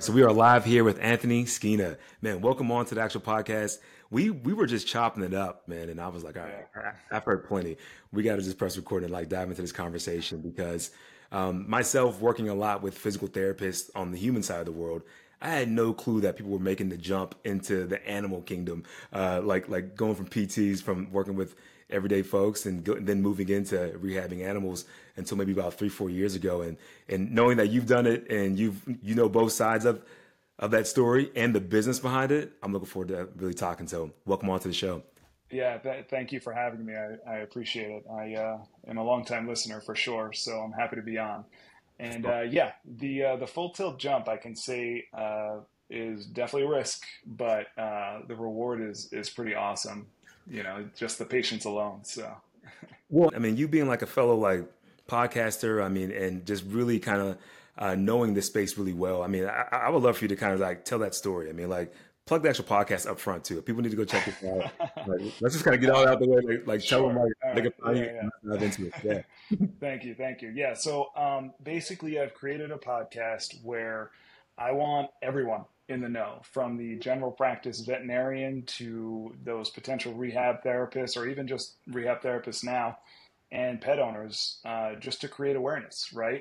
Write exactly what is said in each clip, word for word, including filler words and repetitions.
So we are live here with Anthony Skeena. Man, welcome on to the actual podcast. We we were just chopping it up, man, and I was like, all right, Yeah. I- I've heard plenty. We got to just press record and like dive into this conversation because um, myself working a lot with physical therapists on the human side of the world, I had no clue that people were making the jump into the animal kingdom, uh, like like going from P Ts, from working with everyday folks, and, go, and then moving into rehabbing animals until maybe about three, four years ago. And and knowing that you've done it and you've you know both sides of of that story and the business behind it, I'm looking forward to really talking. So welcome on to the show. Yeah, th thank you for having me. I, I appreciate it. I uh, am a longtime listener for sure, so I'm happy to be on. And uh, yeah, the uh, the full tilt jump I can say uh, is definitely a risk, but uh, the reward is is pretty awesome. You know, just the patience alone. So Well, I mean, you being like a fellow like podcaster, I mean, and just really kind of uh, knowing this space really well. I mean, I, I would love for you to kind of like tell that story. I mean, like plug the actual podcast up front too. People need to go check this out. Like, let's just kind of get all out the way. Like, like tell them sure. like All they right. can find you Yeah, and dive into it. Yeah. thank you, thank you. Yeah, so um, basically, I've created a podcast where I want everyone in the know, from the general practice veterinarian to those potential rehab therapists, or even just rehab therapists now, and pet owners, uh, just to create awareness, right?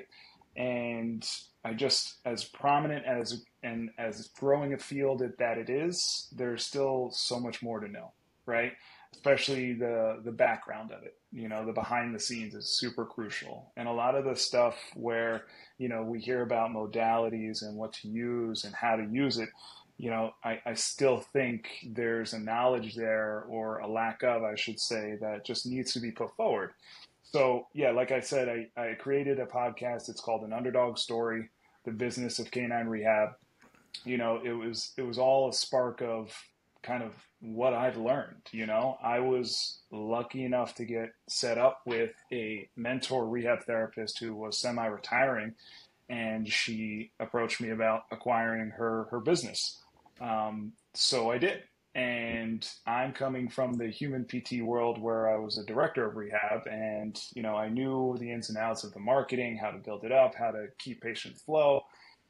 And I just, as prominent as and as growing a field that it is, there's still so much more to know, right? Especially the the background of it. You know, the behind the scenes is super crucial. And a lot of the stuff where, you know, we hear about modalities and what to use and how to use it, you know, I, I still think there's a knowledge there, or a lack of, I should say, that just needs to be put forward. So yeah, like I said, I, I created a podcast. It's called An Underdog Story, The Business of Canine Rehab. You know, it was it was all a spark of kind of what I've learned. You know, I was lucky enough to get set up with a mentor rehab therapist who was semi-retiring, and she approached me about acquiring her her business. Um, so I did. And I'm coming from the human P T world, where I was a director of rehab, and you know I knew the ins and outs of the marketing, how to build it up, how to keep patient flow.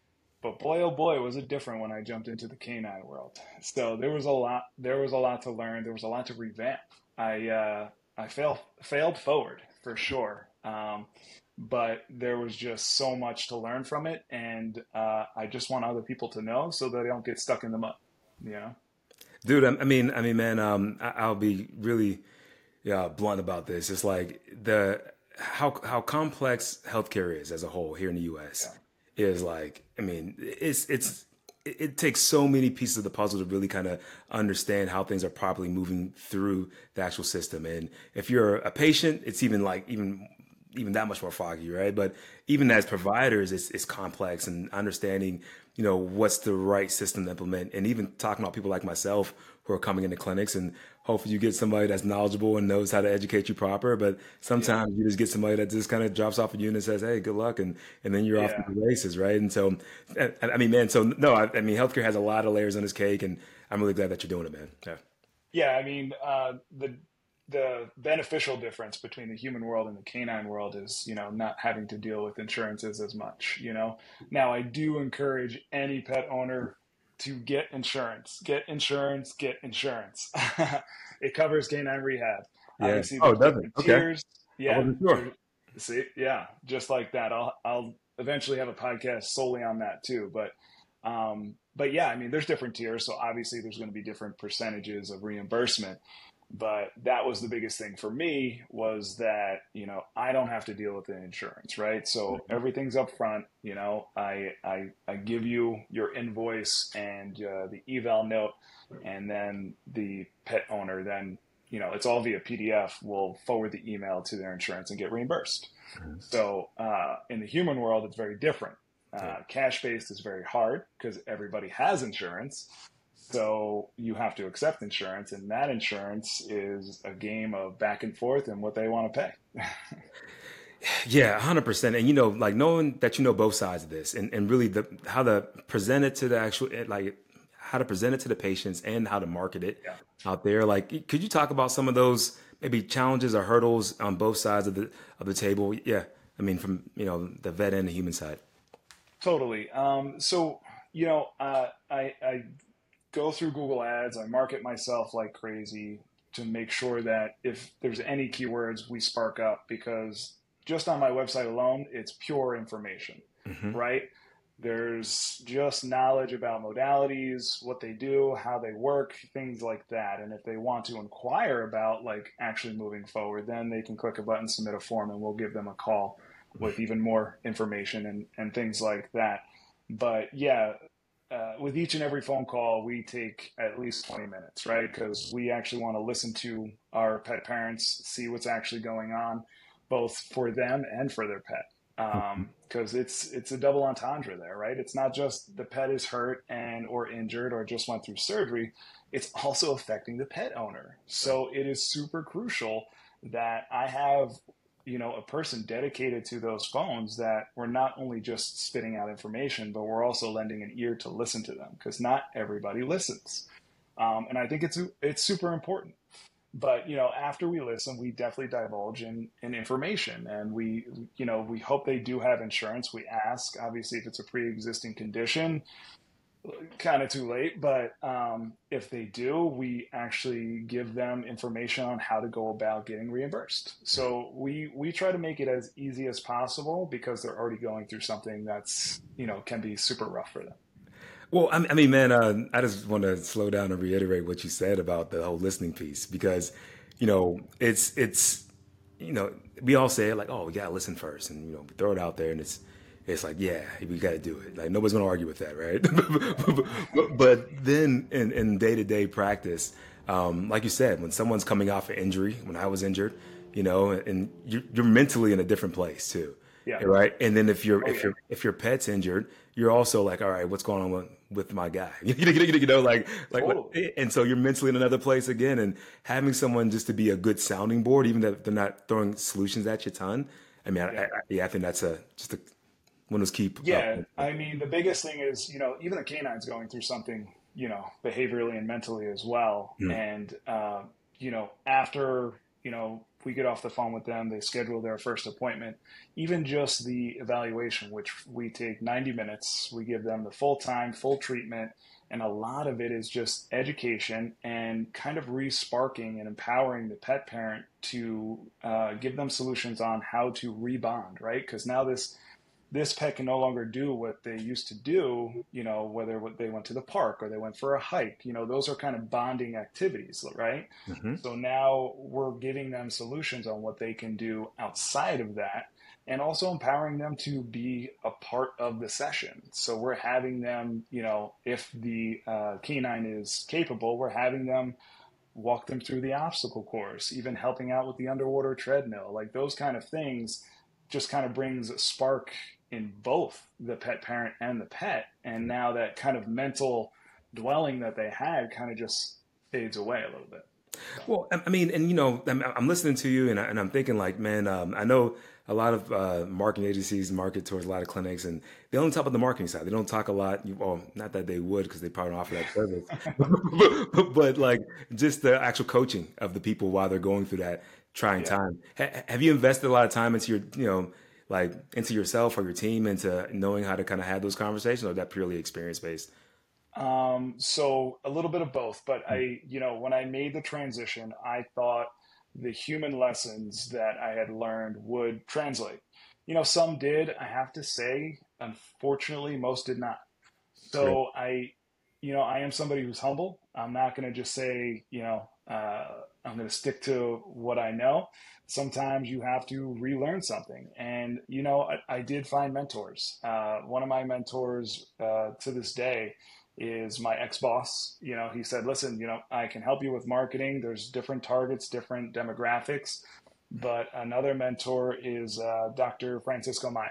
But boy, oh boy, was it different when I jumped into the canine world. So there was a lot. There was a lot to learn. There was a lot to revamp. I uh, I failed failed forward for sure. Um, but there was just so much to learn from it, and uh, I just want other people to know so that they don't get stuck in the mud. You know. Dude, I, I mean, I mean, man, um, I, I'll be really yeah, blunt about this. It's like the how how complex healthcare is as a whole here in the U S Yeah. is like, I mean, it's it's it, it takes so many pieces of the puzzle to really kind of understand how things are properly moving through the actual system. And if you're a patient, it's even like even even that much more foggy, right? But even as providers, it's it's complex, and understanding, you know, what's the right system to implement, and even talking about people like myself who are coming into clinics, and hopefully you get somebody that's knowledgeable and knows how to educate you proper. But Yeah. sometimes you just get somebody that just kind of drops off of you and says, "Hey, good luck," and and then you're off to Yeah. the races, right? And so, I, I mean, man, so no, I, I mean, healthcare has a lot of layers on this cake, and I'm really glad that you're doing it, man. Yeah. Yeah, I mean, uh, the the beneficial difference between the human world and the canine world is, you know, not having to deal with insurances as much, you know. Now, I do encourage any pet owner to get insurance. Get insurance, get insurance. It covers canine rehab. Yeah. Obviously, Oh, it there's doesn't. different Okay. tiers. I Yeah, wasn't sure. there, see, yeah, just like that. I'll I'll eventually have a podcast solely on that too, but um, but yeah, I mean, there's different tiers, so obviously there's going to be different percentages of reimbursement. But that was the biggest thing for me, was that, you know, I don't have to deal with the insurance, right? So everything's up front. You know, I I, I give you your invoice and uh, the eval note, and then the pet owner then, you know, it's all via P D F, will forward the email to their insurance and get reimbursed. So uh, in the human world, it's very different. Yeah. Uh, cash based is very hard because everybody has insurance. So you have to accept insurance, and that insurance is a game of back and forth and what they want to pay. Yeah, one hundred percent. And you know, like knowing that you know both sides of this, and, and really the how to present it to the actual eh, like how to present it to the patients and how to market it Yeah, out there. Like, could you talk about some of those maybe challenges or hurdles on both sides of the of the table? Yeah, I mean, from you know the vet and the human side. totally. Um, so you know, uh, I, I go through Google Ads. I market myself like crazy to make sure that if there's any keywords, we spark up, because just on my website alone, it's pure information, Hmm. right? There's just knowledge about modalities, what they do, how they work, things like that. And if they want to inquire about like actually moving forward, then they can click a button, submit a form, and we'll give them a call with even more information and, and things like that. But yeah, uh, with each and every phone call, we take at least twenty minutes, right? Because we actually want to listen to our pet parents, see what's actually going on, both for them and for their pet. Because um, it's it's a double entendre there, right? It's not just the pet is hurt and or injured or just went through surgery; it's also affecting the pet owner. So it is super crucial that I have, you know, a person dedicated to those phones, that we're not only just spitting out information, but we're also lending an ear to listen to them, because not everybody listens. Um, and I think it's it's super important. But you know, after we listen, we definitely divulge in, in information, and we, you know, we hope they do have insurance. We ask, obviously, if it's a pre-existing condition, kind of too late, but um, if they do, we actually give them information on how to go about getting reimbursed. So we we try to make it as easy as possible, because they're already going through something that's, you know, can be super rough for them. Well, I I mean, man, uh, I just want to slow down and reiterate what you said about the whole listening piece, because, you know, it's it's, you know, we all say it like, oh, we gotta listen first, and you know, we throw it out there, and it's it's like, yeah, we gotta do it. Like nobody's gonna argue with that, right? but, but then in in day to day practice, um, like you said, when someone's coming off an injury, when I was injured, you know, and you're, you're mentally in a different place too, Yeah. right? And then if you're Oh if yeah. you're if your pet's injured, you're also like, all right, what's going on with, with my guy? you know, you know, like like, Totally. and so you're mentally in another place again, and having someone just to be a good sounding board, even if they're not throwing solutions at you a ton. I mean, I, Yeah. I, yeah, I think that's a just a, one of those key. Uh, Yeah. I mean, the biggest thing is, you know, even the canine's going through something, you know, behaviorally and mentally as well. mm, And, uh, you know, after, you know, we get off the phone with them, they schedule their first appointment, even just the evaluation, which we take ninety minutes, we give them the full time, full treatment. And a lot of it is just education and kind of re-sparking and empowering the pet parent to uh, give them solutions on how to rebond, right? Because now this this pet can no longer do what they used to do, you know, whether they went to the park or they went for a hike, you know, those are kind of bonding activities, right? hmm So now we're giving them solutions on what they can do outside of that, and also empowering them to be a part of the session. So we're having them, you know, if the uh, canine is capable, we're having them walk them through the obstacle course, even helping out with the underwater treadmill, like those kind of things just kind of brings a spark in both the pet parent and the pet. And now that kind of mental dwelling that they had kind of just fades away a little bit. So, Well, I I mean, and you know, I'm, I'm listening to you, and, I, and I'm thinking like, man, um, I know a lot of uh, marketing agencies market towards a lot of clinics, and they only talk about the marketing side. They don't talk a lot. Well, not that they would, because they probably don't offer that service, but, but like just the actual coaching of the people while they're going through that trying yeah. time. Ha- have you invested a lot of time into your, you know, like into yourself or your team, into knowing how to kind of have those conversations, or is that purely experience based? Um, so a little bit of both, but I, you know, when I made the transition, I thought the human lessons that I had learned would translate. You know, some did, I have to say. Unfortunately, most did not. Right. So I, you know, I am somebody who's humble. I'm not going to just say, you know, uh, I'm going to stick to what I know. Sometimes you have to relearn something. And, you know, I, I did find mentors. Uh, one of my mentors uh, to this day is my ex-boss. You know, he said, listen, you know, I can help you with marketing. There's different targets, different demographics. But another mentor is uh, doctor Francisco Maya.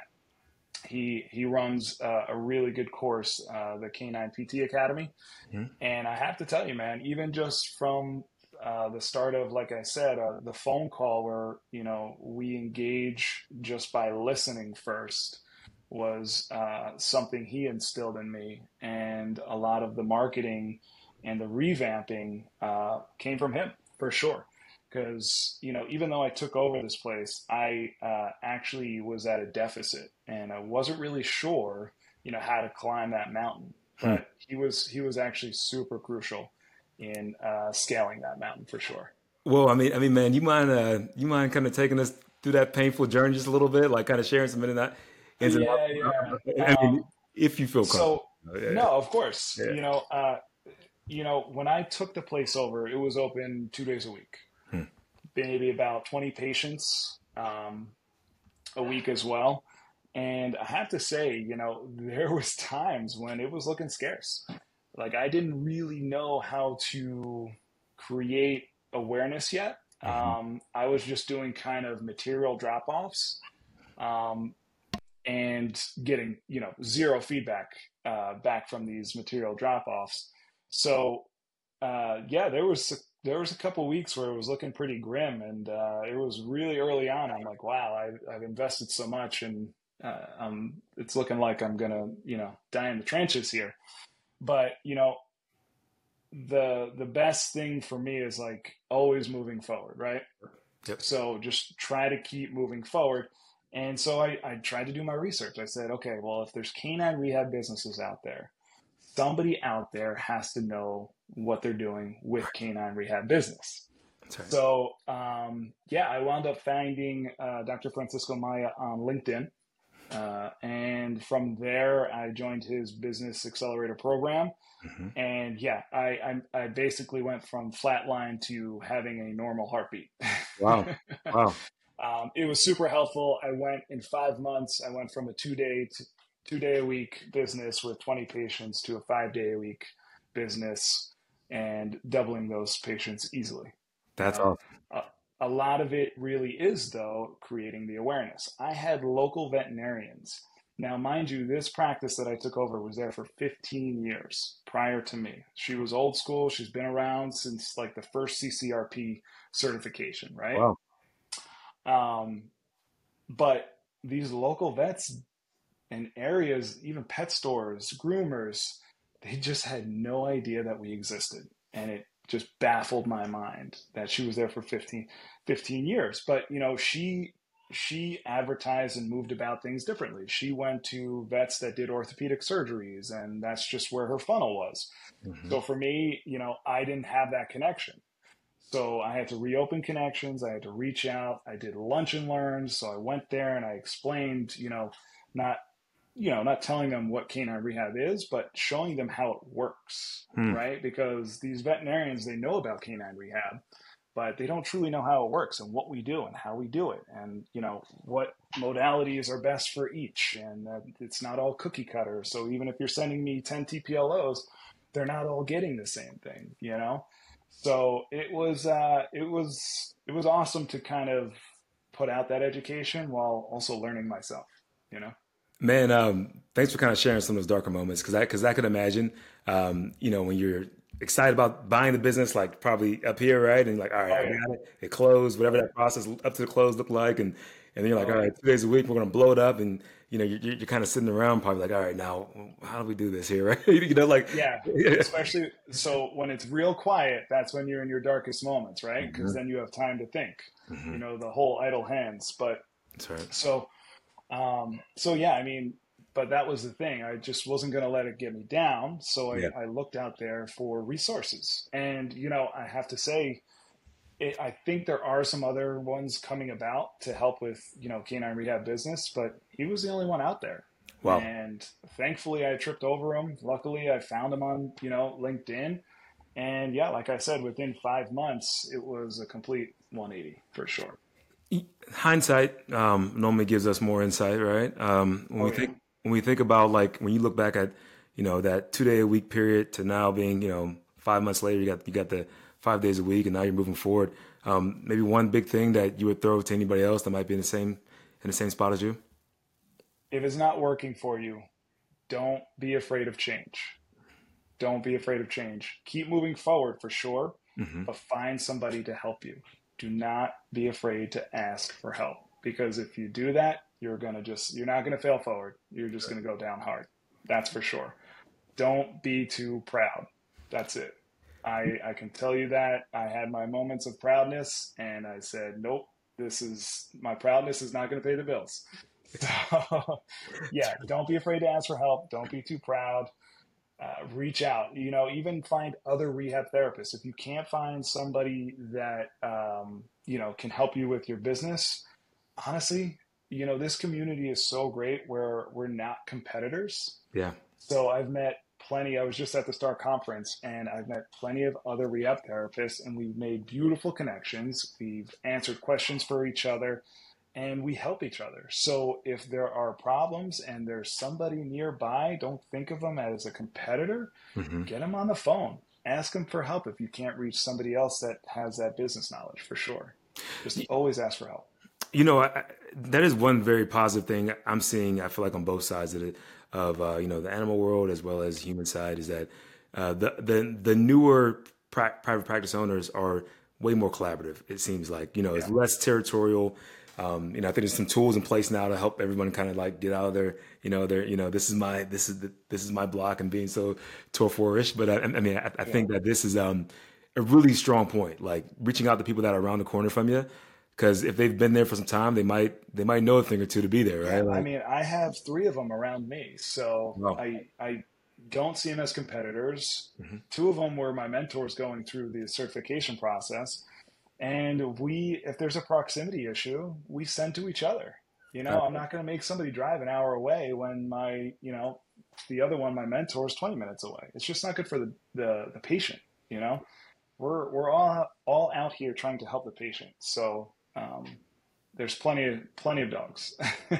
He he runs uh, a really good course, uh, the Canine P T Academy, Mhm. and I have to tell you, man, even just from uh, the start of, like I said, uh, the phone call where, you know, we engage just by listening first was uh, something he instilled in me, and a lot of the marketing and the revamping uh, came from him for sure. Because, you know, even though I took over this place, I uh, actually was at a deficit, and I wasn't really sure, you know, how to climb that mountain. Hmm. but he was he was actually super crucial in uh, scaling that mountain for sure. Well, I mean, I mean, man, you mind, uh, you mind kind of taking us through that painful journey just a little bit, like kind of sharing some in and out, ins and Yeah, yeah. outs. I mean, Um, if you feel so comfortable. no, Yeah, of course, yeah. you know, uh, you know, when I took the place over, it was open two days a week, Hmm. maybe about twenty patients um, a week as well. And I have to say, you know, there was times when it was looking scarce. Like I didn't really know how to create awareness yet. Hmm. Um, I was just doing kind of material drop offs. Um, and getting you know zero feedback uh, back from these material drop offs. So uh, yeah, there was there was a couple weeks where it was looking pretty grim, and uh, it was really early on. I'm like, wow, I, I've invested so much, and uh, um, it's looking like I'm gonna you know die in the trenches here. But you know the the best thing for me is like always moving forward, right? Yep. So just try to keep moving forward. And so I, I tried to do my research. I said, okay, well, if there's canine rehab businesses out there, somebody out there has to know what they're doing with canine rehab business. That's right. So um, yeah, I wound up finding uh, doctor Francisco Maya on LinkedIn. Uh, and from there, I joined his business accelerator program. Hmm. And yeah, I, I, I basically went from flatline to having a normal heartbeat. Wow. Wow. Um, it was super helpful. I went in five months. I went from a two day to two day a week business with twenty patients to a five day a week business, and doubling those patients easily. You That's know, awesome. a, a lot of it really is though creating the awareness. I had local veterinarians. Now, mind you, this practice that I took over was there for fifteen years prior to me. She was old school. She's been around since like the first C C R P certification, right? Wow. Um, but these local vets and areas, even pet stores, groomers, they just had no idea that we existed. And it just baffled my mind that she was there for fifteen, fifteen years. But, you know, she she advertised and moved about things differently. She went to vets that did orthopedic surgeries, and that's just where her funnel was. Hmm. So for me, you know, I didn't have that connection. So I had to reopen connections. I had to reach out. I did lunch and learns. So I went there and I explained, you know, not, you know, not telling them what canine rehab is, but showing them how it works, Hmm. right? Because these veterinarians, they know about canine rehab, but they don't truly know how it works and what we do and how we do it, and you know what modalities are best for each. And uh, it's not all cookie cutter. So even if you're sending me ten T P L Os, they're not all getting the same thing, you know. So it was uh, it was it was awesome to kind of put out that education while also learning myself, you know. Man, um, thanks for kind of sharing some of those darker moments, because I because I could imagine, um, you know, when you're excited about buying the business, like probably up here, right? And you're like, all right, Oh I yeah, got it. It closed, whatever oh that yeah, process up to the close looked like, and and then you're like, oh all yeah. right, two days a week, we're gonna blow it up, and you know, you're, you're kind of sitting around, probably like, all right, now how do we do this here, right? You know, like, Yeah, especially so when it's real quiet, that's when you're in your darkest moments, right? Because Mhm. then you have time to think, you Mhm. know, the whole idle hands. But That's right. so, um, so yeah, I mean, but that was the thing. I just wasn't going to let it get me down. So I, Yeah. I looked out there for resources. And, you know, I have to say, it, I think there are some other ones coming about to help with, you know, canine rehab business, but he was the only one out there. Wow. And thankfully, I tripped over him. Luckily, I found him on, you know, LinkedIn. And yeah, like I said, within five months, it was a complete one eighty for sure. Hindsight um, normally gives us more insight, right? Um, when we Oh, yeah. think when we think about, like, when you look back at, you know, that two day a week period to now being, you know, five months later, you got you got the five days a week, and now you're moving forward. Um, maybe one big thing that you would throw to anybody else that might be in the same in the same spot as you. If it's not working for you, don't be afraid of change. Don't be afraid of change. Keep moving forward for sure, Hmm. but find somebody to help you. Do not be afraid to ask for help, because if you do that, you're going to just, you're not going to fail forward. You're just going to go down hard. That's for sure. Don't be too proud. That's it. I, I can tell you that I had my moments of proudness and I said, nope, this is my proudness is not going to pay the bills. So, yeah, don't be afraid to ask for help. Don't be too proud. uh, reach out, you know, even find other rehab therapists. If you can't find somebody that, um, you know, can help you with your business, honestly, you know, this community is so great where we're not competitors. Yeah. So I've met plenty. I was just at the Star Conference and I've met plenty of other rehab therapists and we've made beautiful connections. We've answered questions for each other and we help each other. So if there are problems and there's somebody nearby, don't think of them as a competitor. Hmm. Get them on the phone. Ask them for help if you can't reach somebody else that has that business knowledge for sure. Just always ask for help. You know, I, that is one very positive thing I'm seeing. I feel like on both sides of it, of uh, you know, the animal world as well as human side, is that uh, the the the newer pri- private practice owners are way more collaborative. It seems like, you know, it's Yeah. less territorial. Um, you know, I think there's some tools in place now to help everyone kind of like get out of their, you know, their, you know, this is my this is the, this is my block and being so tour-ish. But I, I mean, I, I Yeah. think that this is um, a really strong point, like reaching out to people that are around the corner from you. Because if they've been there for some time, they might they might know a thing or two to be there, Yeah, right? I Like, mean, I have three of them around me, so no. I I don't see them as competitors. Hmm. Two of them were my mentors going through the certification process, and we, if there's a proximity issue, we send to each other. You know, I'm not going to make somebody drive an hour away when my, you know, the other one, my mentor, is twenty minutes away. It's just not good for the the, the patient. You know, we're we're all all out here trying to help the patient, so. Um, there's plenty of plenty of dogs.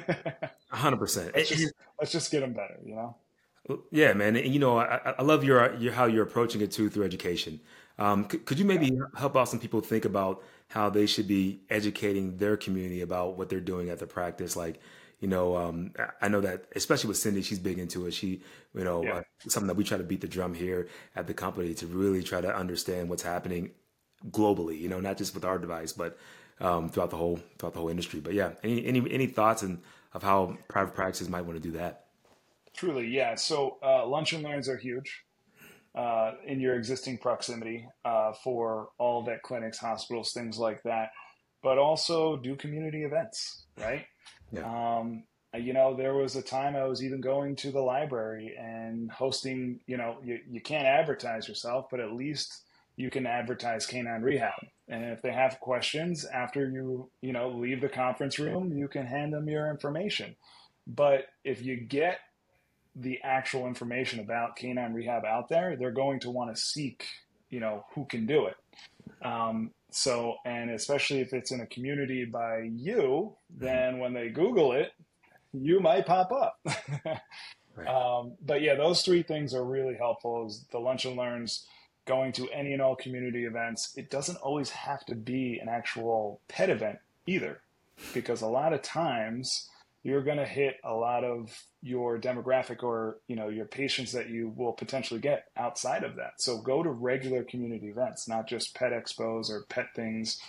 one hundred percent. let's just let's just get them better, you know. Yeah, man. And you know, I, I love your, your how you're approaching it too through education. Um, could, could you Yeah, maybe help out some people think about how they should be educating their community about what they're doing at the practice? Like, you know, um, I I know that especially with Cindy, she's big into it. She, you know, yeah, uh, something that we try to beat the drum here at the company to really try to understand what's happening globally. You know, not just with our device, but um, throughout the whole throughout the whole industry. But yeah, any any any thoughts and of how private practices might want to do that? truly, yeah. So uh, lunch and learns are huge uh, in your existing proximity uh, for all vet clinics, hospitals, things like that. But also do community events, right? Yeah. Um, you know, there was a time I was even going to the library and hosting, you know, you, you can't advertise yourself, but at least you can advertise Canine Rehab. And if they have questions after you, you know, leave the conference room, you can hand them your information. But if you get the actual information about Canine Rehab out there, they're going to want to seek, you know, who can do it. Um, so, and especially if it's in a community by you, Hmm. then when they Google it, you might pop up. Right. um, but yeah, those three things are really helpful is the lunch and learns, going to any and all community events. It doesn't always have to be an actual pet event either, because a lot of times you're going to hit a lot of your demographic or you know your patients that you will potentially get outside of that. So go to regular community events, not just pet expos or pet things.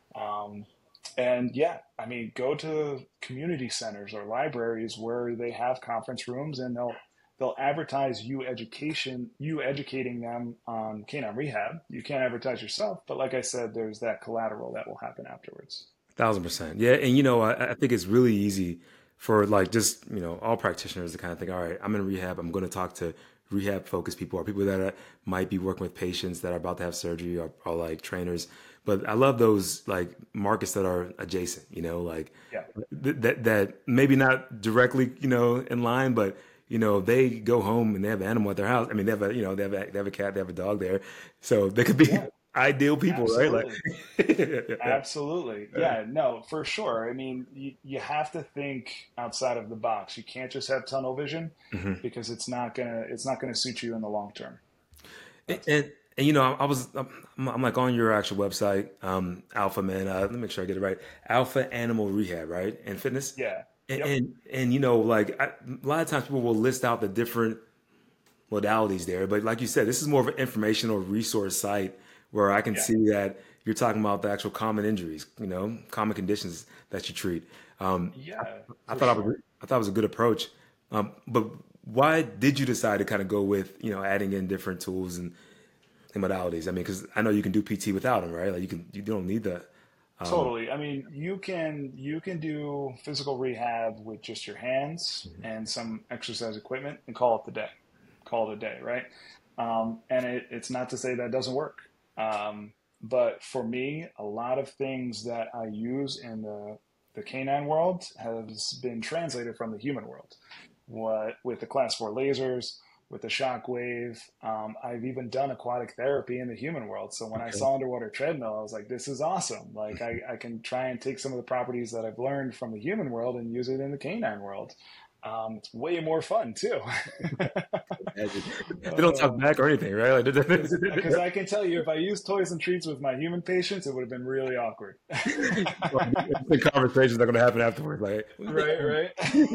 Um, and yeah, I mean, go to community centers or libraries where they have conference rooms, and they'll they'll advertise you education, you educating them on canine rehab. You can't advertise yourself, but like I said, there's that collateral that will happen afterwards. Thousand percent. Yeah. And you know, I, I think it's really easy for like just, you know, all practitioners to kind of think, all right, I'm in rehab. I'm going to talk to rehab focused people or people that are, might be working with patients that are about to have surgery or, or like trainers. But I love those like markets that are adjacent, you know, like Yeah, th- that, that maybe not directly, you know, in line, but you know, they go home and they have an animal at their house. I mean, they have a, you know, they have a, they have a cat, they have a dog there. So they could be yeah, ideal people, right? Like, absolutely. yeah. Absolutely. Yeah, no, for sure. I mean, you, you have to think outside of the box. You can't just have tunnel vision Mhm. because it's not gonna it's not gonna suit you in the long term. And, But and, and, you know, I was, I'm, I'm like on your actual website, um, Alpha Man, uh, let me make sure I get it right. Alpha Animal Rehab, right? And fitness. yeah, And, yep, and, and you know, like I, a lot of times people will list out the different modalities there. But like you said, this is more of an informational resource site where I can yeah, see that you're talking about the actual common injuries, you know, common conditions that you treat. Um, I, yeah, I for thought I was, sure. I thought it was a good approach. Um, but why did you decide to kind of go with, you know, adding in different tools and, and modalities? I mean, because I know you can do P T without them, right? Like you can, you don't need the. Totally. I mean, you can you can do physical rehab with just your hands and some exercise equipment and call it the day. call it a day, right? Um, and it, it's not to say that doesn't work. Um, but for me, a lot of things that I use in the, the canine world has been translated from the human world. What with the class four lasers, with the shockwave, um, I've even done aquatic therapy in the human world. So when I Okay. saw underwater treadmill, I was like, this is awesome. Like I, I can try and take some of the properties that I've learned from the human world and use it in the canine world. Um, it's way more fun too. Imagine. They don't talk uh, back or anything, right? Like, Because because I can tell you, if I used toys and treats with my human patients, it would have been really awkward. the conversations are going to happen afterwards. Like, Right, right.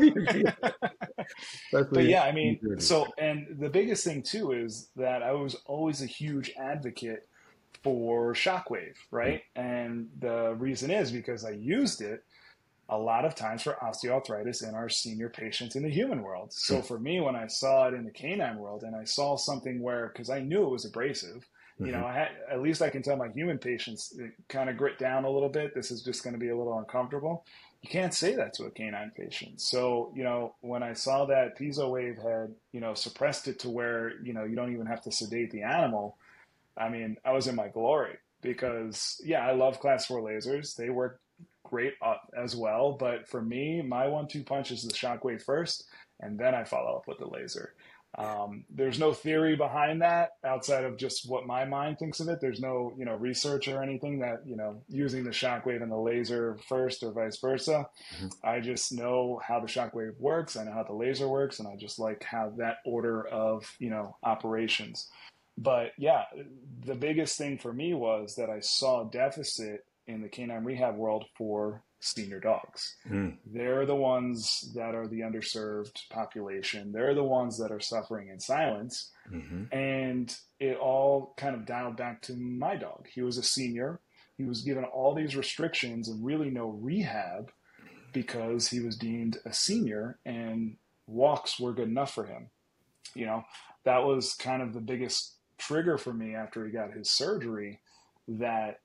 But especially yeah, I in mean, New Jersey. so, and the biggest thing too is that I was always a huge advocate for Shockwave, right? And the reason is because I used it a lot of times for osteoarthritis in our senior patients in the human world. So for me, when I saw it in the canine world and I saw something where, because I knew it was abrasive, you Mm-hmm. know, I had, at least I can tell my human patients kind of grit down a little bit. This is just going to be a little uncomfortable. You can't say that to a canine patient. So, you know, when I saw that Piezo Wave had, you know, suppressed it to where, you know, you don't even have to sedate the animal, I mean, I was in my glory because, yeah, I love class four lasers. They work great uh, as well. But for me, my one two punch is the shockwave first, and then I follow up with the laser. Um, there's no theory behind that outside of just what my mind thinks of it. There's no, you know, research or anything that, you know, using the shockwave and the laser first or vice versa. Mm-hmm. I just know how the shockwave works. I know how the laser works, and I just like how that order of, you know, operations. But yeah, the biggest thing for me was that I saw a deficit in the canine rehab world for senior dogs. Mm-hmm. They're the ones that are the underserved population. They're the ones that are suffering in silence. Mm-hmm. And it all kind of dialed back to my dog. He was a senior. He was given all these restrictions and really no rehab because he was deemed a senior and walks were good enough for him. You know, that was kind of the biggest trigger for me after he got his surgery, that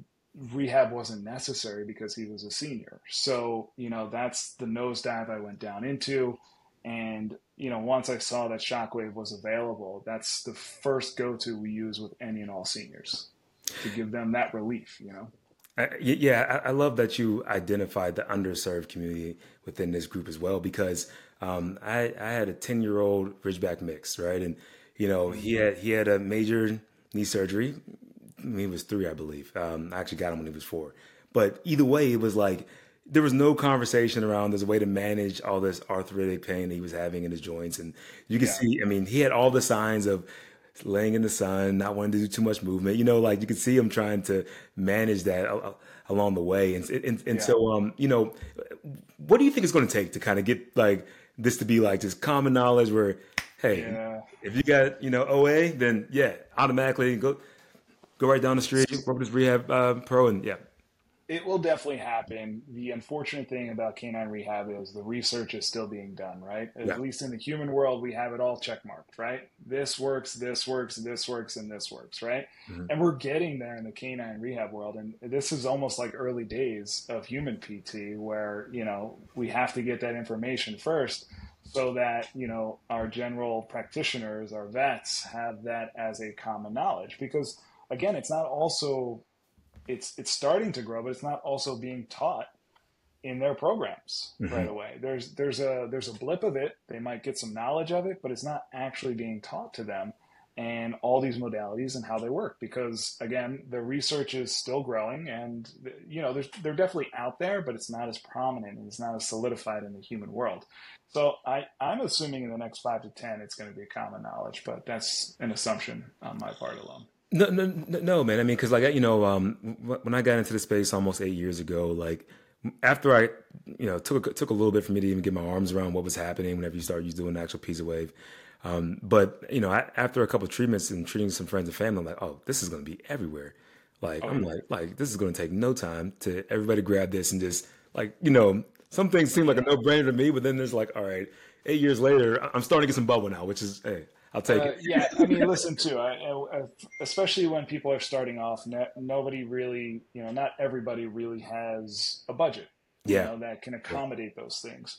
rehab wasn't necessary because he was a senior. So, you know, that's the nosedive I went down into. And, you know, once I saw that Shockwave was available, that's the first go to we use with any and all seniors to give them that relief, you know? I, yeah, I, I love that you identified the underserved community within this group as well, because um, I, I had a ten year old Ridgeback mix, right? And, you know, he Mm-hmm. had, he had a major knee surgery. He was three, I believe. Um, I actually got him when he was four. But either way, it was like there was no conversation around there's a way to manage all this arthritic pain that he was having in his joints. And you could Yeah. see, I mean, he had all the signs of laying in the sun, not wanting to do too much movement. You know, like you could see him trying to manage that a- a- along the way. And and, and Yeah. so, um, you know, what do you think it's going to take to kind of get like this to be like just common knowledge where, hey, Yeah. if you got, you know, O A, then yeah, automatically go go right down the street, work with this rehab uh, pro, and yeah, It will definitely happen. The unfortunate thing about canine rehab is the research is still being done, right? At yeah, least in the human world, we have it all checkmarked, right? This works, this works, this works, and this works, right? hmm And we're getting there in the canine rehab world. And this is almost like early days of human P T where, you know, we have to get that information first so that, you know, our general practitioners, our vets have that as a common knowledge. Because again, it's not also it's it's starting to grow, but it's not also being taught in their programs right hmm away. There's there's a there's a blip of it. They might get some knowledge of it, but it's not actually being taught to them and all these modalities and how they work. Because again, the research is still growing, and you know, there's, they're definitely out there, but it's not as prominent and it's not as solidified in the human world. So I, I'm assuming in the next five to ten, it's going to be common knowledge, but that's an assumption on my part alone. No, no, no, no, man. I mean, because like you know, um, wh- when I got into the space almost eight years ago, like after I, you know, took a, took a little bit for me to even get my arms around what was happening whenever you start you doing the actual piece of wave. Um, but you know, I, after a couple of treatments and treating some friends and family, I'm like, oh, this is going to be everywhere. Like Oh I'm yeah. like, like this is going to take no time to everybody grab this and just like you know, some things seem like a Yeah. no brainer to me, but then there's like, all right, eight years later, I- I'm starting to get some bubble now, which is, hey, I'll take Uh, it. yeah, I mean, listen too. I, I, especially when people are starting off, no, nobody really, you know, not everybody really has a budget, you Yeah, know, that can yeah. accommodate those things.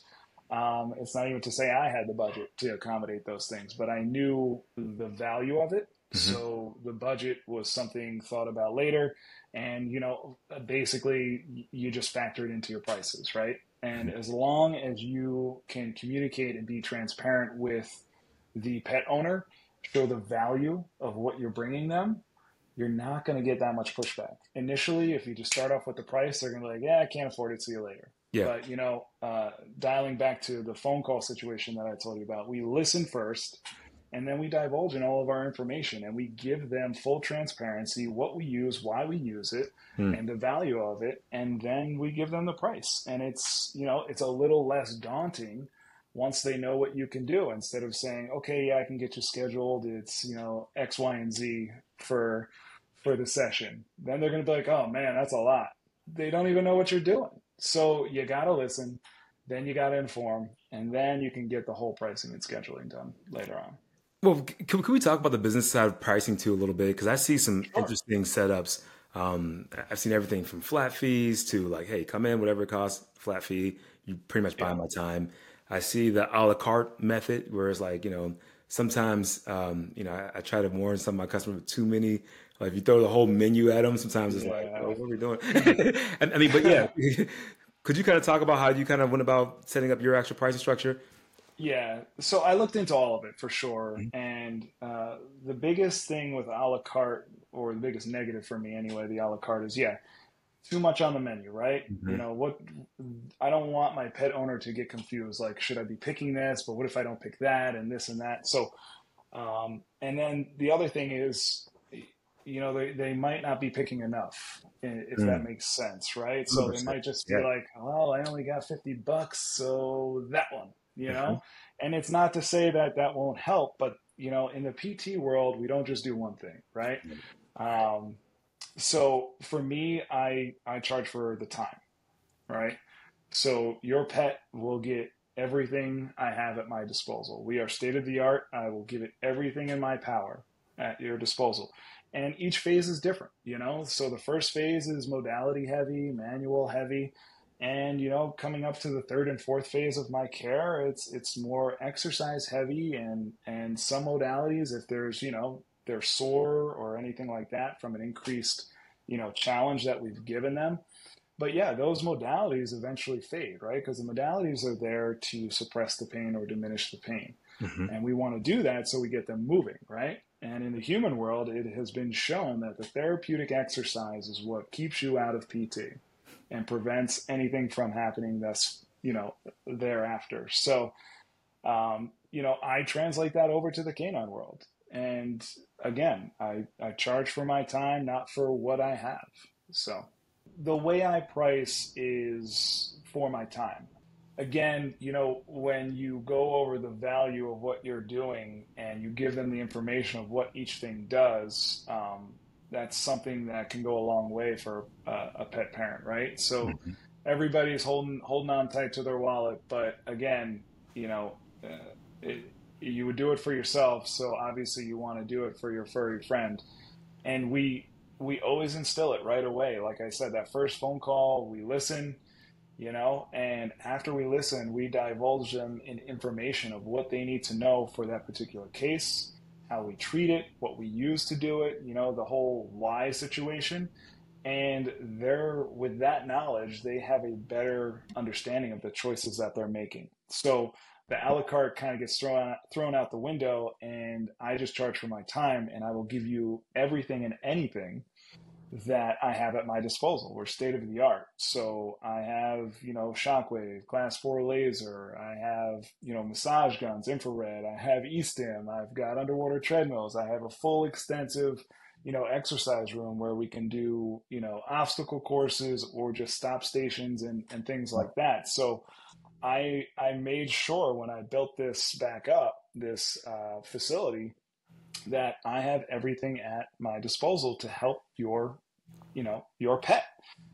Um, it's not even to say I had the budget to accommodate those things, but I knew the value of it. Hmm. So the budget was something thought about later. And, you know, basically you just factor it into your prices, right? And as long as you can communicate and be transparent with the pet owner, show the value of what you're bringing them, you're not going to get that much pushback. Initially, if you just start off with the price, they're going to be like, yeah, I can't afford it. See you later. Yeah. But, you know, uh, dialing back to the phone call situation that I told you about, we listen first and then we divulge in all of our information and we give them full transparency, what we use, why we use it, Hmm. and the value of it. And then we give them the price. And it's, you know, it's a little less daunting once they know what you can do instead of saying, okay, yeah, I can get you scheduled. It's, you know, X, Y, and Z for for the session. Then they're going to be like, oh man, that's a lot. They don't even know what you're doing. So you got to listen, then you got to inform, and then you can get the whole pricing and scheduling done later on. Well, can, can we talk about the business side of pricing too a little bit? Because I see some Sure. interesting setups. Um, I've seen everything from flat fees to like, hey, come in, whatever it costs, flat fee. You pretty much buy Yeah. my time. I see the a la carte method, where it's like, you know, sometimes, um, you know, I, I try to warn some of my customers with too many. Like, if you throw the whole menu at them, sometimes it's like, oh, Yeah. what are we doing? and, I mean, but yeah, could you kind of talk about how you kind of went about setting up your actual pricing structure? Yeah, so I looked into all of it for sure, and uh, the biggest thing with a la carte, or the biggest negative for me anyway, the a la carte is yeah, too much on the menu, right? You Hmm. know what? I don't want my pet owner to get confused. Like, should I be picking this? But what if I don't pick that and this and that? So, um, and then the other thing is, you know, they, they might not be picking enough, if that Mm, makes sense, right? So they one hundred percent. might just be Yeah. like, well, I only got fifty bucks, so that one, you Mhm. know? And it's not to say that that won't help, but, you know, in the P T world, we don't just do one thing, right? Um, so for me, I I charge for the time, right? So your pet will get everything I have at my disposal. We are state of the art. I will give it everything in my power at your disposal. And each phase is different, you know? So the first phase is modality heavy, manual heavy. And, you know, coming up to the third and fourth phase of my care, it's it's more exercise heavy and and some modalities, if there's, you know, they're sore or anything like that from an increased, you know, challenge that we've given them, but yeah, those modalities eventually fade, right? Because the modalities are there to suppress the pain or diminish the pain. Mhm. And we want to do that so we get them moving, right? And in the human world, it has been shown that the therapeutic exercise is what keeps you out of P T and prevents anything from happening that's, you know, thereafter. So, um, you know, I translate that over to the canine world. And again, I, I charge for my time, not for what I have. So the way I price is for my time. Again, you know, when you go over the value of what you're doing and you give them the information of what each thing does, um, that's something that can go a long way for uh, a pet parent, right? So Mhm. everybody's holding holding on tight to their wallet, but again, you know, uh, it, you would do it for yourself, so obviously you want to do it for your furry friend, and we we always instill it right away. Like I said, that first phone call, we listen, you know, and after we listen, we divulge them in information of what they need to know for that particular case, how we treat it, what we use to do it, you know, the whole why situation. And they're, with that knowledge, they have a better understanding of the choices that they're making. So the a la carte kind of gets thrown out, thrown out the window, and I just charge for my time, and I will give you everything and anything that I have at my disposal. We're state of the art. So I have, you know, shockwave, class four laser. I have, you know, massage guns, infrared. I have E-stim. I've got underwater treadmills. I have a full extensive, you know, exercise room where we can do, you know, obstacle courses or just stop stations and, and things like that. So I, I made sure when I built this back up, this uh, facility, that I have everything at my disposal to help your, you know, your pet.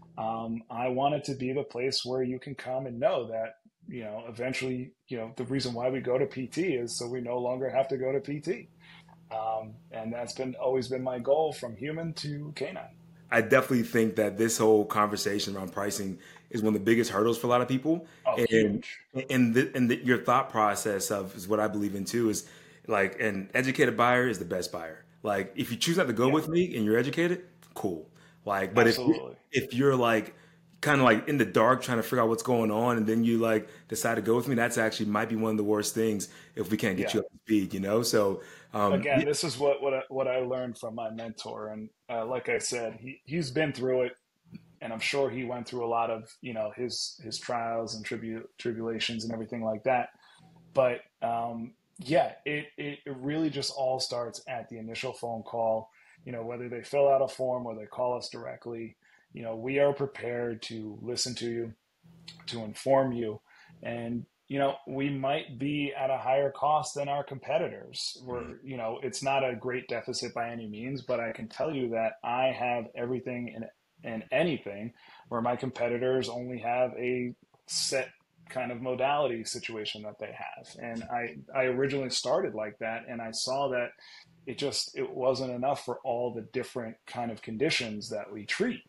Um, I want it to be the place where you can come and know that, you know, eventually, you know, the reason why we go to P T is so we no longer have to go to P T. Um, and that's been always been my goal from human to canine. I definitely think that this whole conversation around pricing is one of the biggest hurdles for a lot of people. Oh, And huge. and the, and the, your thought process of is what I believe in too is like an educated buyer is the best buyer. Like if you choose not to go Yeah, with me and you're educated, cool. Like, but if absolutely. if you're like kind of like in the dark trying to figure out what's going on and then you like decide to go with me, that's actually might be one of the worst things if we can't get Yeah. you up to speed, you know? So um Again, this is what what I, what I learned from my mentor, and uh, like I said, he he's been through it, and I'm sure he went through a lot of you know his his trials and tribu- tribulations and everything like that. But um, yeah, it, it it really just all starts at the initial phone call. You know, whether they fill out a form or they call us directly. You know, we are prepared to listen to you, to inform you. And, you know, we might be at a higher cost than our competitors. We're, you know, it's not a great deficit by any means, but I can tell you that I have everything and and anything where my competitors only have a set kind of modality situation that they have. And I I originally started like that and I saw that it just it wasn't enough for all the different kind of conditions that we treat.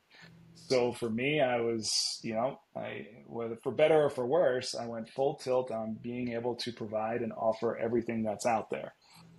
So for me, I was, you know, I whether for better or for worse, I went full tilt on being able to provide and offer everything that's out there.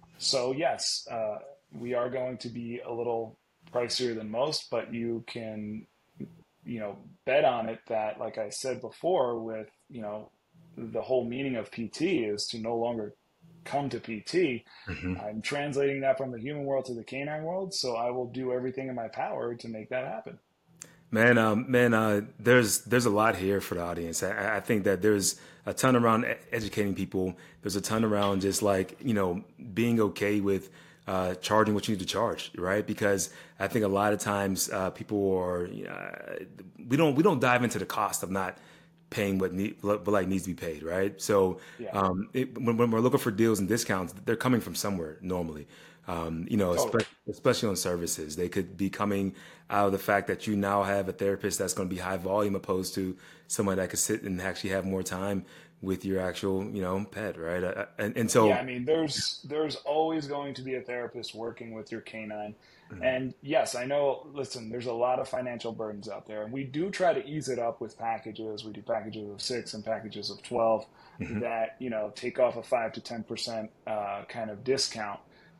So yes, uh, we are going to be a little pricier than most, but you can, you know, bet on it that, like I said before, with you know, the whole meaning of P T is to no longer come to P T. mhm. I'm translating that from the human world to the canine world, so I will do everything in my power to make that happen. Man, um, man, uh, there's there's a lot here for the audience. I, I think that there's a ton around e- educating people. There's a ton around just like you know being okay with uh, charging what you need to charge, right? Because I think a lot of times uh, people are uh, we don't we don't dive into the cost of not paying what need what like needs to be paid, right? So Yeah, um, it, when, when we're looking for deals and discounts, they're coming from somewhere normally. Um, you know, totally. especially, especially on services, they could be coming out of the fact that you now have a therapist that's going to be high volume, opposed to someone that could sit and actually have more time with your actual, you know, pet, right? Uh, and and Yeah, so, I mean, there's there's always going to be a therapist working with your canine. And yes, I know, listen, there's a lot of financial burdens out there. And we do try to ease it up with packages. We do packages of six and packages of twelve mhm, that, you know, take off a five to ten percent uh, kind of discount.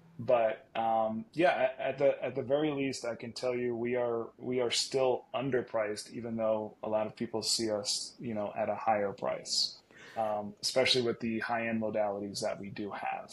But um, yeah, at the at the very least, I can tell you we are we are still underpriced, even though a lot of people see us, you know, at a higher price, um, especially with the high end modalities that we do have.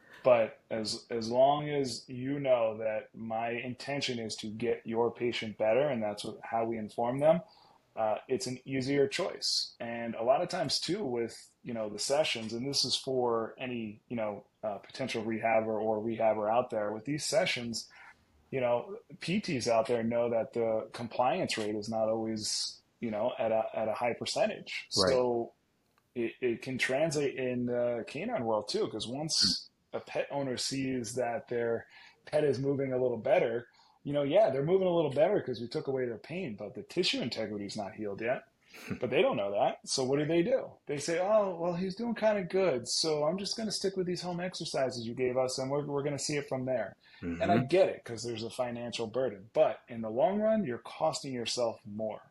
But as as long as you know that my intention is to get your patient better, and that's what, how we inform them, uh, it's an easier choice. And a lot of times too, with you know the sessions, and this is for any you know uh, potential rehabber or rehabber out there with these sessions, you know, P Ts out there know that the compliance rate is not always you know at a at a high percentage. right. So it, it can translate in the canine world too, because once a pet owner sees that their pet is moving a little better, you know, yeah, they're moving a little better because we took away their pain, but the tissue integrity is not healed yet. But they don't know that. So what do they do? They say, oh, well, he's doing kind of good. So I'm just going to stick with these home exercises you gave us and we're, we're going to see it from there. And I Hmm. get it because there's a financial burden. But in the long run, you're costing yourself more.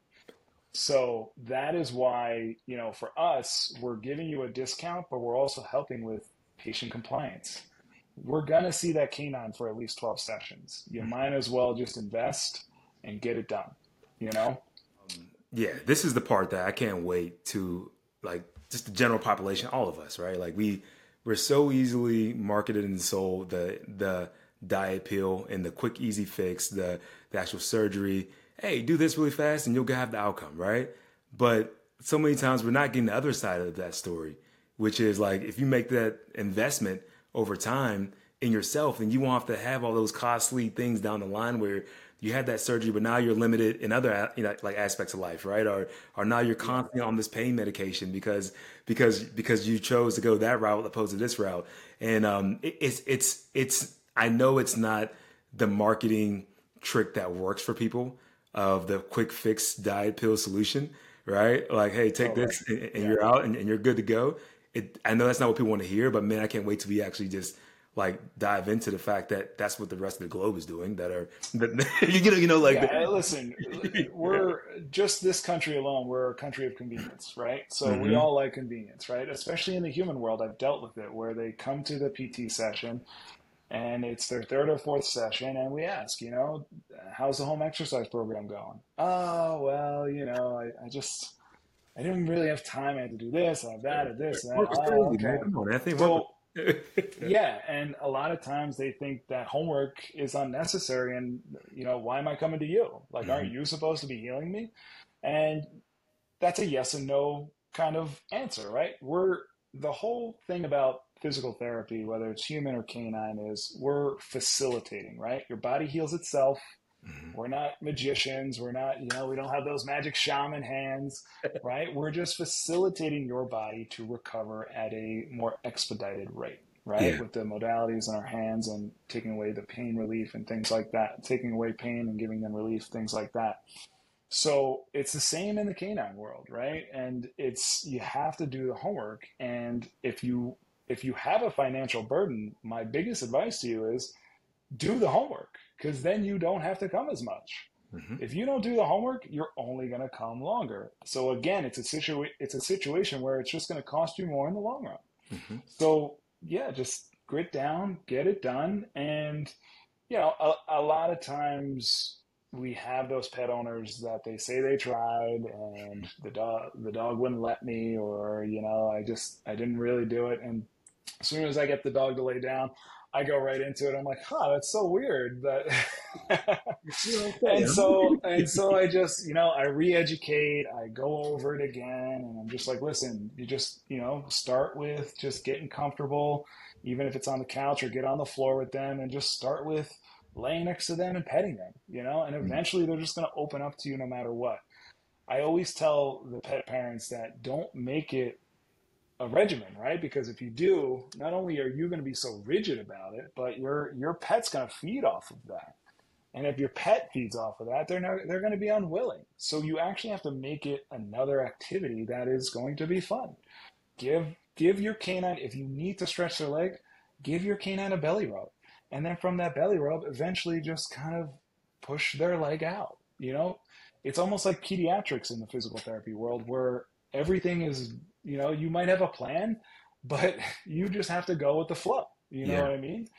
So that is why, you know, for us, we're giving you a discount, but we're also helping with patient compliance. We're going to see that canine for at least twelve sessions. You might as well just invest and get it done, you know? Yeah, this is the part that I can't wait to like just the general population, all of us, right? Like we we're so easily marketed and sold the the diet pill and the quick easy fix, the the actual surgery. Hey, do this really fast and you'll have the outcome, right? But so many times we're not getting the other side of that story, which is like if you make that investment over time in yourself, then you won't have to have all those costly things down the line where you had that surgery, but now you're limited in other you know like aspects of life, right? Or or now you're Yeah. constantly on this pain medication because because because you chose to go that route opposed to this route, and um, it, it's it's it's I know it's not the marketing trick that works for people of the quick fix diet pill solution, right? Like, hey, take Totally. this and, and Yeah. you're out and, and you're good to go. It, I know that's not what people want to hear, but man, I can't wait till we actually just like dive into the fact that that's what the rest of the globe is doing. That are, that, you know, you know, like, Yeah, listen, we're just this country alone, we're a country of convenience, right? So we hmm all like convenience, right? Especially in the human world, I've dealt with it where they come to the P T session and it's their third or fourth session, and we ask, you know, how's the home exercise program going? Oh, well, you know, I, I just, I didn't really have time. I had to do this, I have that, and this, and that. work was Oh, crazy, man. okay. Come on, Anthony, work was. So yeah, and a lot of times they think that homework is unnecessary, and you know, why am I coming to you? Like, aren't Mhm. you supposed to be healing me? And that's a yes and no kind of answer, right? We're the whole thing about physical therapy, whether it's human or canine, is we're facilitating, right? Your body heals itself. Mhm. We're not magicians. We're not, you know, we don't have those magic shaman hands, right? We're just facilitating your body to recover at a more expedited rate, right? Yeah, With the modalities in our hands and taking away the pain relief and things like that, taking away pain and giving them relief, things like that. So it's the same in the canine world, right? And it's, you have to do the homework. And if you, if you have a financial burden, my biggest advice to you is do the homework, because then you don't have to come as much. hmm If you don't do the homework, you're only going to come longer. So again, it's a situa- it's a situation where it's just going to cost you more in the long run. hmm So yeah, just grit down, get it done, and you know, a, a lot of times we have those pet owners that they say they tried and the dog the dog wouldn't let me, or you know, I just I didn't really do it, and as soon as I get the dog to lay down, I go right into it. I'm like, huh, that's so weird. That You know what and so I'm and so I just, you know, I re-educate, I go over it again, and I'm just like, listen, you just, you know, start with just getting comfortable, even if it's on the couch, or get on the floor with them and just start with laying next to them and petting them, you know, and saying? eventually they're just gonna open up to you no matter what. I always tell the pet parents that don't make it a regimen, right? Because if you do, not only are you going to be so rigid about it, but your your pet's going to feed off of that. And if your pet feeds off of that, they're not, they're going to be unwilling. So you actually have to make it another activity that is going to be fun. Give give your canine, if you need to stretch their leg, give your canine a belly rub. And then from that belly rub, eventually just kind of push their leg out. You know, it's almost like pediatrics in the physical therapy world where everything is, you know, you might have a plan, but you just have to go with the flow. You know Yeah. what I mean?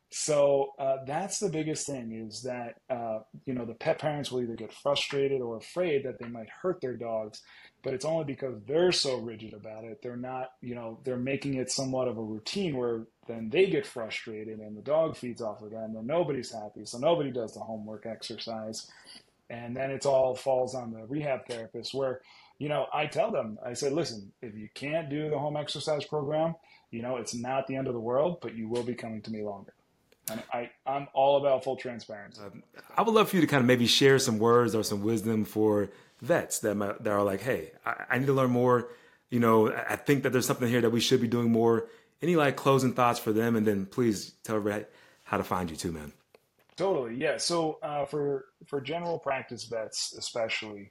So uh, that's the biggest thing is that, uh, you know, the pet parents will either get frustrated or afraid that they might hurt their dogs, but it's only because they're so rigid about it. They're not, you know, they're making it somewhat of a routine where then they get frustrated and the dog feeds off of them and nobody's happy. So nobody does the homework exercise. And then it's all falls on the rehab therapist where, you know, I tell them, I said, listen, if you can't do the home exercise program, you know, it's not the end of the world, but you will be coming to me longer. And I, I'm all about full transparency. I would love for you to kind of maybe share some words or some wisdom for vets that might, that are like, hey, I, I need to learn more. You know, I I think that there's something here that we should be doing more. Any like closing thoughts for them, and then please tell everybody how to find you too, man. Totally, yeah. So uh, for for general practice vets, especially,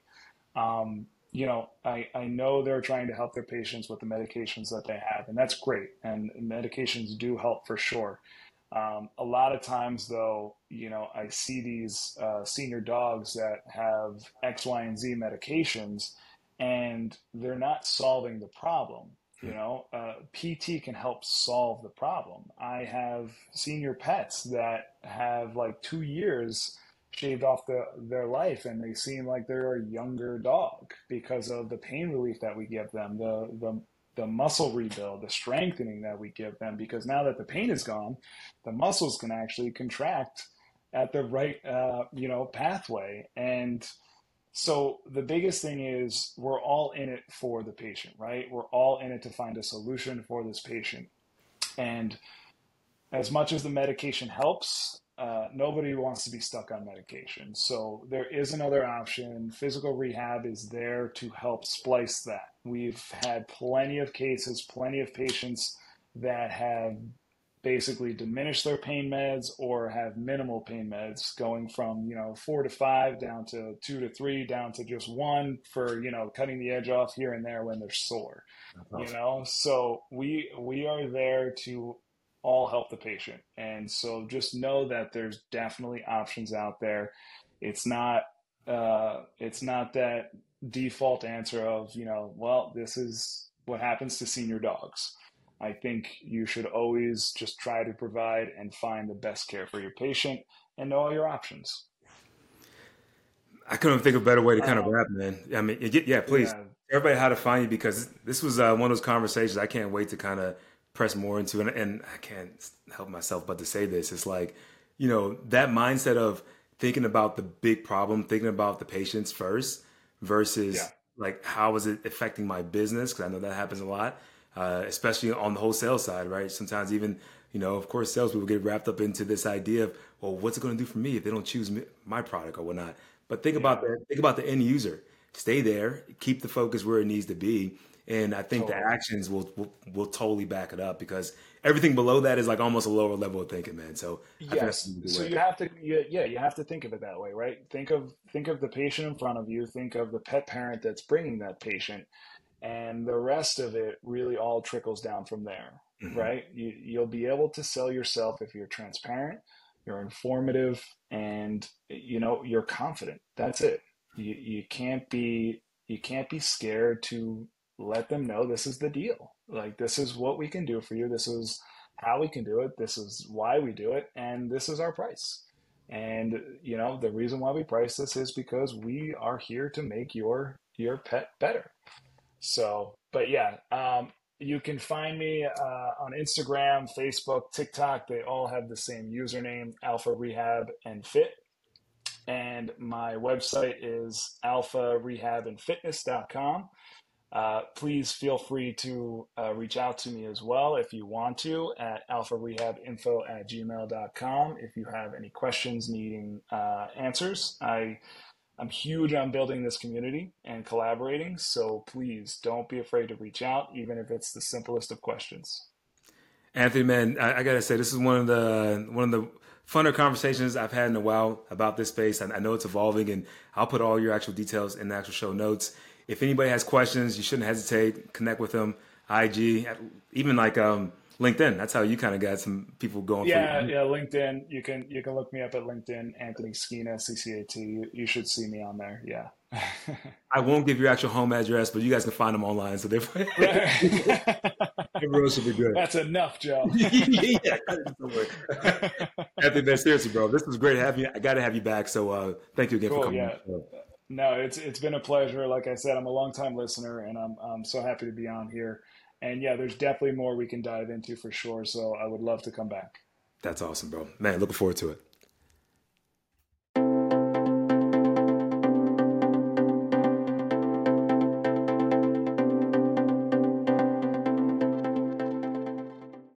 um, you know, I I know they're trying to help their patients with the medications that they have, and that's great. And medications do help for sure. Um, a lot of times, though, you know, I see these uh, senior dogs that have X, Y, and Z medications, and they're not solving the problem. You know, uh, P T can help solve the problem. I have senior pets that have like two years shaved off the, their life, and they seem like they're a younger dog because of the pain relief that we give them, the the the muscle rebuild, the strengthening that we give them, because now that the pain is gone, the muscles can actually contract at the right, uh, you know, pathway. And so the biggest thing is we're all in it for the patient, right? We're all in it to find a solution for this patient. And as much as the medication helps, uh, nobody wants to be stuck on medication. So there is another option. Physical rehab is there to help splice that. We've had plenty of cases, plenty of patients that have basically diminished their pain meds or have minimal pain meds, going from, you know, four to five down to two to three down to just one for, you know, cutting the edge off here and there when they're sore, That's you awesome. know. So we we are there to all help the patient. And so just know that there's definitely options out there. It's not uh, it's not that default answer of, you know, well, this is what happens to senior dogs. I think you should always just try to provide and find the best care for your patient and know all your options. I couldn't think of a better way to kind of Um, wrap, man. I mean, you get, yeah, please, yeah, everybody how to find you because this was uh, one of those conversations I can't wait to kind of press more into, and, and I can't help myself but to say this. It's like, you know, that mindset of thinking about the big problem, thinking about the patients first yeah, versus like how is it affecting my business? Because I know that happens a lot, uh, especially on the wholesale side, right? Sometimes even, you know, of course, salespeople get wrapped up into this idea of, well, what's it going to do for me if they don't choose me, my product or whatnot? But think about yeah, the think about the end user. Stay there, keep the focus where it needs to be, and I think the totally. actions will will, will totally back it up because everything below that is like almost a lower level of thinking, man. So I think that's a Yes. good So way. you have to, you, yeah, you have to think of it that way, right? Think of think of the patient in front of you. Think of the pet parent that's bringing that patient, and the rest of it really all trickles down from there, Mhm. right? You, you'll be able to sell yourself if you're transparent, you're informative, and you know you're confident. That's it. You you can't be you can't be scared to let them know this is the deal. Like this is what we can do for you. This is how we can do it. This is why we do it, and this is our price. And you know the reason why we price this is because we are here to make your your pet better. So, but yeah, um, you can find me uh, on Instagram, Facebook, TikTok. They all have the same username, Alpha Rehab and Fit. And my website is alpha rehab and fitness dot com. Uh, please feel free to uh, reach out to me as well if you want to at alpha rehab info at gmail dot com if you have any questions needing uh, answers. I I'm huge on building this community and collaborating, so please don't be afraid to reach out, even if it's the simplest of questions. Anthony, man, I, I gotta say this is one of the one of the funner conversations I've had in a while about this space. I, I know it's evolving, and I'll put all your actual details in the actual show notes. If anybody has questions, you shouldn't hesitate. Connect with them. I G, even like um, LinkedIn. That's how you kind of got some people going for Yeah, you. yeah, LinkedIn. You can you can look me up at LinkedIn, Anthony Skeena, C C A T. You, you should see me on there. Yeah. I won't give your actual home address, but you guys can find them online. So therefore, everyone should be good. That's enough, Joe. Yeah, don't worry. Anthony, man, seriously, bro, this was great having you. I got to have you back. So uh, thank you again for Cool. coming on Yeah. the show. No, it's it's been a pleasure. Like I said, I'm a longtime listener, and I'm I'm so happy to be on here. And yeah, there's definitely more we can dive into for sure. So I would love to come back. That's awesome, bro. Man, looking forward to it.